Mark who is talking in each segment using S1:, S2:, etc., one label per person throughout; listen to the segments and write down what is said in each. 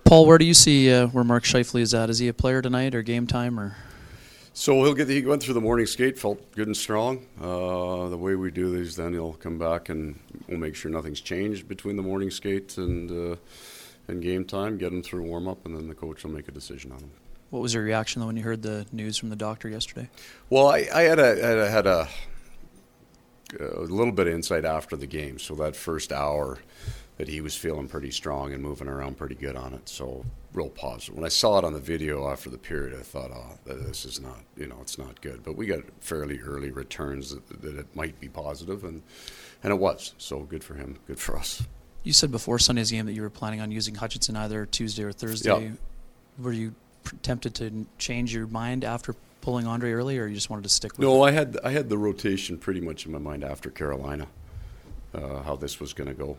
S1: Paul, where do you see where Mark Scheifele is at? Is he a player tonight or game time or?
S2: So he went through the morning skate, felt good and strong. The way we do these, then he'll come back and we'll make sure nothing's changed between the morning skate and game time, get him through warm-up, and then the coach will make a decision on him.
S1: What was your reaction, though, when you heard the news from the doctor yesterday?
S2: Well, I had a little bit of insight after the game, so that first hour that he was feeling pretty strong and moving around pretty good on it, so real positive. When I saw it on the video after the period, I thought, this is not, it's not good. But we got fairly early returns that it might be positive, and it was. So good for him, good for us.
S1: You said before Sunday's game that you were planning on using Hutchinson either Tuesday or Thursday.
S2: Yeah.
S1: Were you tempted to change your mind after pulling Andre early, or you just wanted to stick with
S2: No,
S1: it?
S2: I had the rotation pretty much in my mind after Carolina, how this was going to go.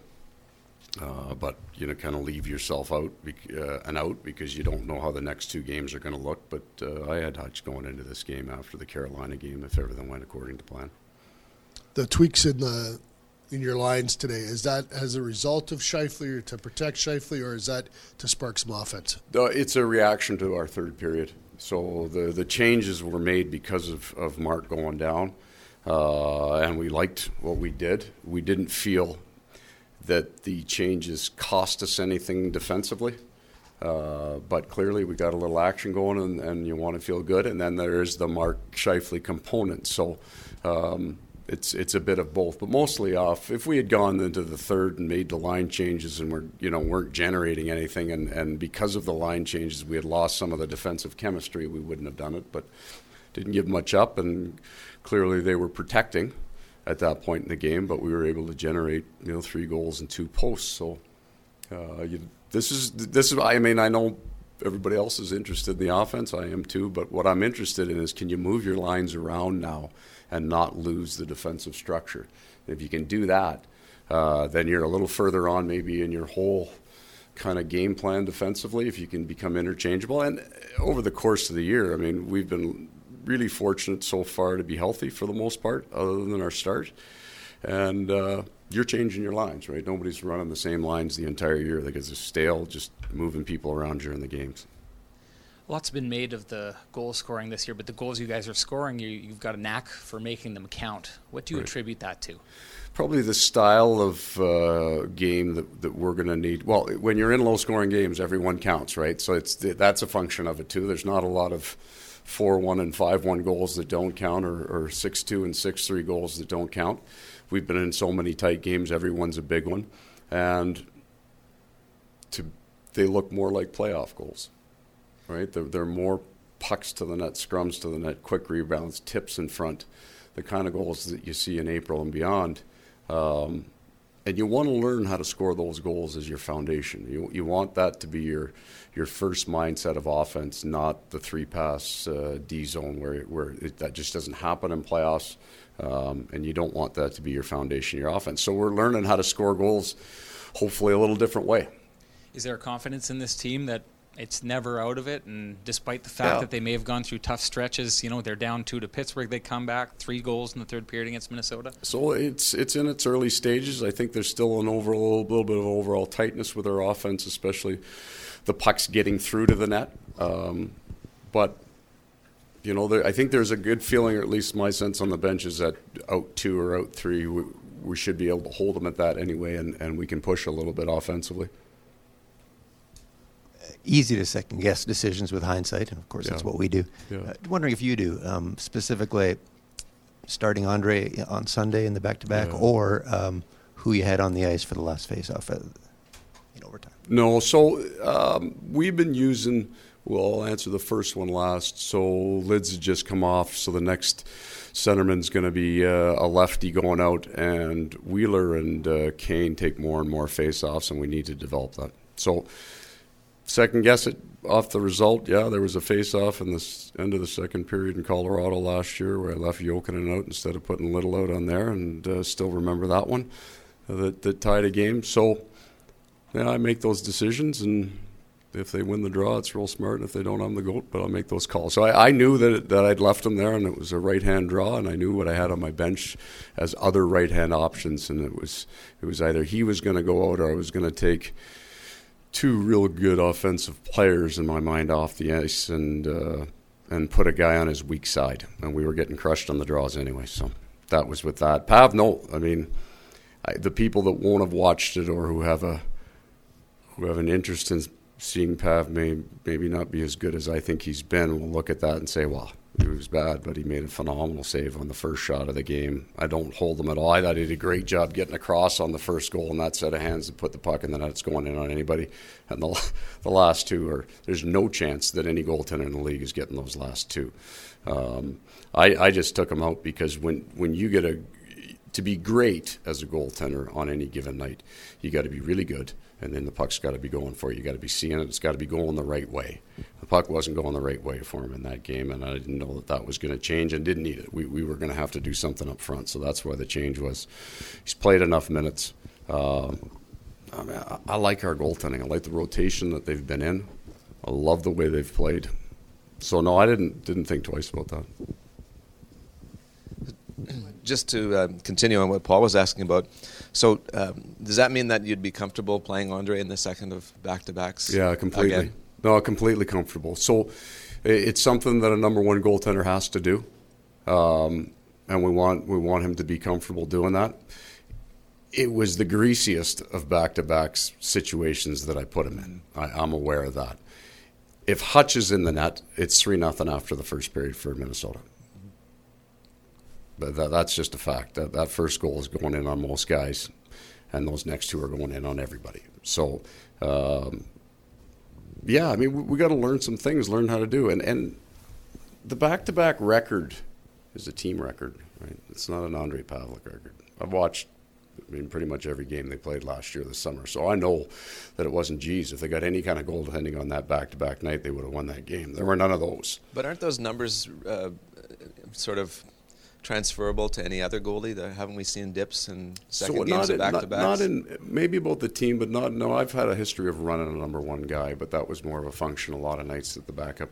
S2: But kind of leave yourself out because you don't know how the next two games are going to look. But I had Hutch going into this game after the Carolina game if everything went according to plan.
S3: The tweaks in your lines today, is that as a result of Scheifele or to protect Scheifele, or is that to spark some offense?
S2: It's a reaction to our third period. So the changes were made because of Mark going down, and we liked what we did. We didn't feel that the changes cost us anything defensively. But clearly we got a little action going and you want to feel good. And then there's the Mark Scheifele component. So it's a bit of both, but mostly off. If we had gone into the third and made the line changes and weren't generating anything, and because of the line changes we had lost some of the defensive chemistry, we wouldn't have done it. But didn't give much up, and clearly they were protecting at that point in the game, but we were able to generate 3 goals and 2 posts. So this is. I mean, I know everybody else is interested in the offense. I am too. But what I'm interested in is, can you move your lines around now and not lose the defensive structure? If you can do that, then you're a little further on maybe in your whole kind of game plan defensively. If you can become interchangeable, and over the course of the year, I mean, we've been really fortunate so far to be healthy for the most part, other than our start. And you're changing your lines, right? Nobody's running the same lines the entire year. They get stale just moving people around during the games.
S4: Lots been made of the goal scoring this year, but the goals you guys are scoring, you've got a knack for making them count. What do you attribute that to? Probably
S2: the style of game that we're going to need. Well, when you're in low-scoring games, everyone counts, right? So that's a function of it, too. There's not a lot of 4-1 and 5-1 goals that don't count, or 6-2 and 6-3 goals that don't count. We've been in so many tight games, everyone's a big one. And they look more like playoff goals, right? They're more pucks to the net, scrums to the net, quick rebounds, tips in front, the kind of goals that you see in April and beyond. And you want to learn how to score those goals as your foundation. You want that to be your first mindset of offense, not the 3-pass D zone where that just doesn't happen in playoffs. And you don't want that to be your foundation, your offense. So we're learning how to score goals, hopefully a little different way.
S4: Is there a confidence in this team that it's never out of it, and despite the fact that they may have gone through tough stretches, they're down 2 to Pittsburgh, they come back, 3 goals in the third period against Minnesota?
S2: So it's in its early stages. I think there's still a little bit of overall tightness with our offense, especially the pucks getting through to the net. But I think there's a good feeling, or at least my sense on the bench is that out 2 or out 3, we should be able to hold them at that anyway, and we can push a little bit offensively.
S5: Easy to second-guess decisions with hindsight, and of course that's what we do.
S2: Yeah.
S5: Wondering if you do, specifically starting Andre on Sunday in the back-to-back, or who you had on the ice for the last face-off in overtime.
S2: No, so we've been using, I'll answer the first one last. So Lids had just come off, so the next centerman's going to be a lefty going out, and Wheeler and Kane take more and more face-offs, and we need to develop that. So second guess it off the result. There was a face-off in the end of the second period in Colorado last year where I left Jokinen out instead of putting Little out on there, and still remember that one that tied a game. So I make those decisions, and if they win the draw, it's real smart. And if they don't, I'm the GOAT, but I'll make those calls. So I knew that I'd left him there, and it was a right-hand draw, and I knew what I had on my bench as other right-hand options, and it was either he was going to go out or I was going to take two real good offensive players in my mind off the ice and put a guy on his weak side. And we were getting crushed on the draws anyway. So that was with that. Pav, no. I mean, the people that won't have watched it or who have an interest in seeing Pav maybe not be as good as I think he's been will look at that and say, well, he was bad, but he made a phenomenal save on the first shot of the game. I don't hold him at all. I thought he did a great job getting across on the first goal and that set of hands to put the puck in the net. It's going in on anybody. And the last two there's no chance that any goaltender in the league is getting those last two. I just took him out because when you get to be great as a goaltender on any given night, you got to be really good. And then the puck's got to be going for you. You got to be seeing it. It's got to be going the right way. The puck wasn't going the right way for him in that game, and I didn't know that was going to change and didn't need it. We were going to have to do something up front, so that's why the change was. He's played enough minutes. I like our goaltending. I like the rotation that they've been in. I love the way they've played. So, no, I didn't think twice about that.
S6: Just to continue on what Paul was asking about, so does that mean that you'd be comfortable playing Andre in the second of back-to-backs?
S2: Yeah, completely.
S6: Again?
S2: No, completely comfortable. So it's something that a number one goaltender has to do, and we want him to be comfortable doing that. It was the greasiest of back-to-backs situations that I put him in. I'm aware of that. If Hutch is in the net, it's 3-0 after the first period for Minnesota. But that's just a fact. That first goal is going in on most guys, and those next two are going in on everybody. So, yeah, I mean, we got to learn some things, learn how to do. And the back-to-back record is a team record, right? It's not an Andre Pavlik record. I've watched, pretty much every game they played last year this summer, so I know that it wasn't G's. If they got any kind of goaltending on that back-to-back night, they would have won that game. There were none of those.
S6: But aren't those numbers sort of transferable to any other goalie? Haven't we seen dips in second games of back-to-backs?
S2: Not in, maybe about the team, but not. No, I've had a history of running a number one guy, but that was more of a function a lot of nights that the backup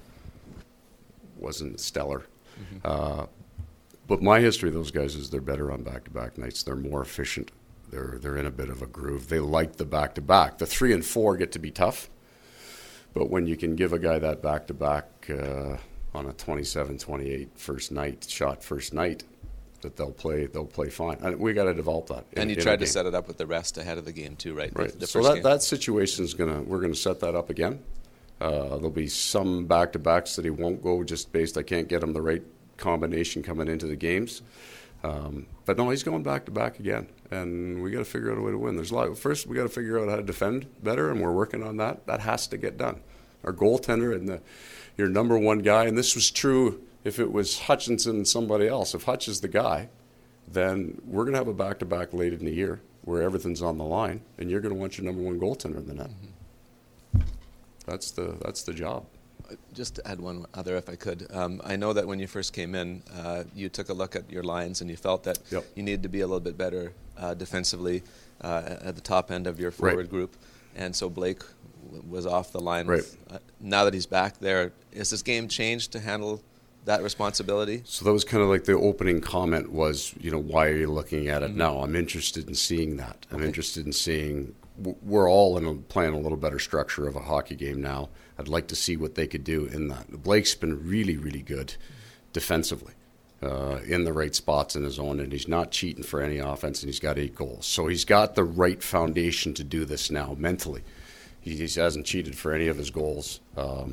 S2: wasn't stellar. Mm-hmm. But my history of those guys is they're better on back-to-back nights. They're more efficient. They're in a bit of a groove. They like the back-to-back. The 3 and 4 get to be tough, but when you can give a guy that back-to-back on a 27-28 first night, that they'll play fine. And we got to develop that.
S6: And you tried to set it up with the rest ahead of the game too, right?
S2: Right.
S6: The
S2: So
S6: first
S2: that situation is we're gonna set that up again. There'll be some back-to-backs that he won't go just based. I can't get him the right combination coming into the games. But no, he's going back-to-back again, and we got to figure out a way to win. There's a lot. First, we got to figure out how to defend better, and we're working on that. That has to get done. Our goaltender and your number one guy, and this was true if it was Hutchinson and somebody else. If Hutch is the guy, then we're going to have a back-to-back late in the year where everything's on the line, and you're going to want your number one goaltender in the net. Mm-hmm. That's the job.
S6: Just to add one other, if I could. I know that when you first came in, you took a look at your lines and you felt that you needed to be a little bit better defensively at the top end of your forward group. And so Blake was off the line.
S2: Right.
S6: Now that he's back there, is this game changed to handle that responsibility?
S2: So that was kind of like the opening comment was, why are you looking at it now? I'm interested in seeing that. I'm interested in seeing we're all playing a little better structure of a hockey game now. I'd like to see what they could do in that. Blake's been really, really good defensively in the right spots in his own, and he's not cheating for any offense, and he's got 8 goals. So he's got the right foundation to do this now mentally. He hasn't cheated for any of his goals.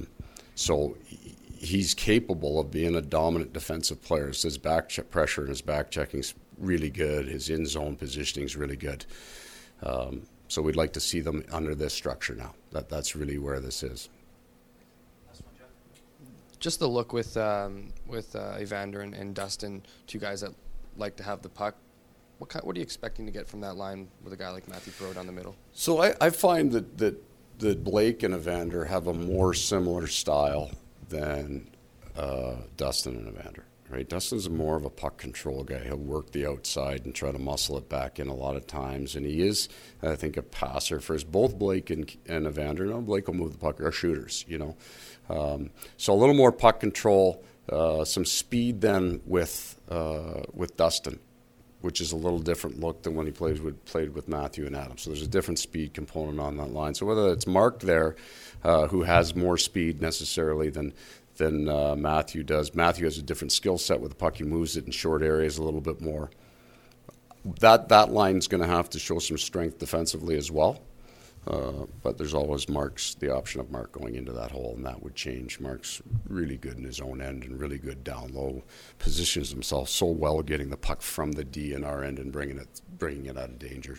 S2: So he's capable of being a dominant defensive player. So his back pressure and his back checking's really good. His in-zone positioning's really good. So we'd like to see them under this structure now. That's really where this is.
S7: Just the look with Evander and Dustin, two guys that like to have the puck. What are you expecting to get from that line with a guy like Matthew Perreault down the middle?
S2: So I find that Blake and Evander have a more similar style than Dustin and Evander. Right, Dustin's more of a puck control guy. He'll work the outside and try to muscle it back in a lot of times, and he is, I think, a passer. For both Blake and Evander, Blake will move the puck. Are shooters, so a little more puck control, some speed then with Dustin, which is a little different look than when he played with Matthew and Adam. So there's a different speed component on that line. So whether it's Mark there, who has more speed necessarily than Matthew does. Matthew has a different skill set with the puck. He moves it in short areas a little bit more. That line's going to have to show some strength defensively as well. But there's always the option of Mark going into that hole, and that would change. Mark's really good in his own end and really good down low. Positions himself so well getting the puck from the D in our end and bringing it out of danger.